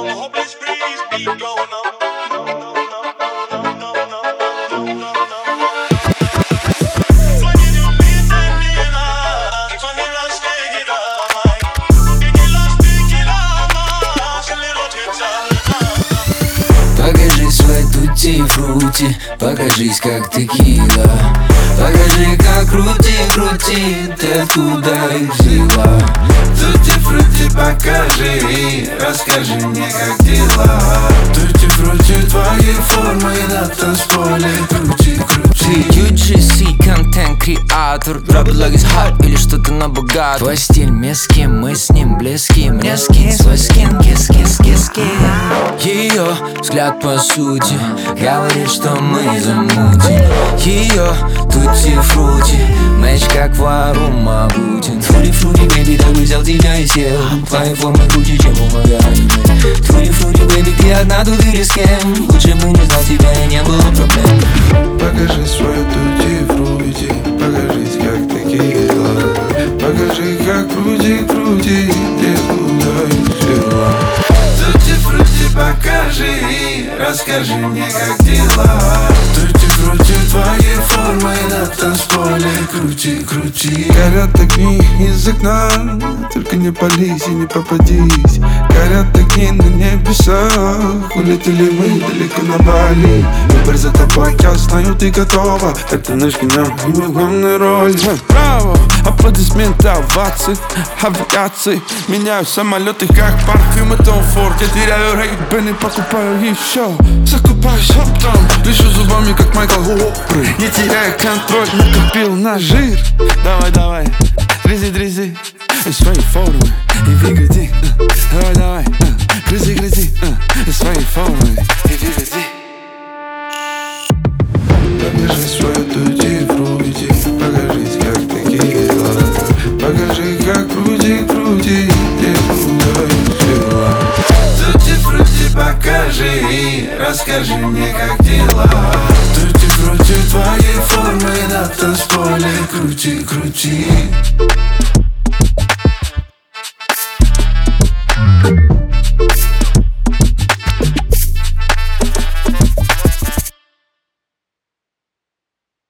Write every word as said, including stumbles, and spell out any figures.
hope this breeze be going on. Покажи свой тутти-фрути, покажись как текила. Покажи, как крути-крути, ты откуда их взяла. Тутти-фрути покажи, расскажи мне, как дела. Тутти-фрути, твои формы на танцполе, крути-крути. ю джи си контент-креатор, дроп-лог is hot или что-то на богат. Твой стиль мерзкий, мы с ним близки. Мне скинь свой скин, кис-кис-кис-кис. Ее взгляд по сути говорит, что мы замутим. Ее тутти-фрути, мэч как вару могутен. Фруди-фруди, бэйби, да взял тебя и сел. Твои формы круче, чем у Магани. Фруди-фруди, бэйби, ты одна, тут или с кем. Лучше бы не знал тебя и не было проблем. Покажи свою тутти-фрути, покажись как текила. Покажи, как крути-крути, ты откуда их взяла. Тутти-фрути покажи, расскажи мне, как дела. Тутти-фрути, твои формы на танцполе, крути-крути. Горят огни из окна, только не пались и не попадись. Горят огни на небесах, улетели мы далеко на Бали. Выбор за тобой, я знаю, ты готова. Это наш кино, и мы в главной роли. Браво! Аплодисменты, овации, авиации. Меняю самолеты, как парфюмы Том Форд. Я теряю рейбен и покупаю еще. Закупаюсь оптом, лежу зубами, как Майкл Уоррен. Не теряю контроль, накопил на жир. Давай, давай, грызи, грызи свои формы и двигайте. Давай, давай, грызи, грызи свои формы и двигайте. Покажи свою тутти-фрути, покажись как текила. Покажи, как крути-крути, ты откуда их взяла. Тутти-фрути покажи, расскажи мне, как дела. Тутти-фрути, твои формы на танцполе, крути-крути.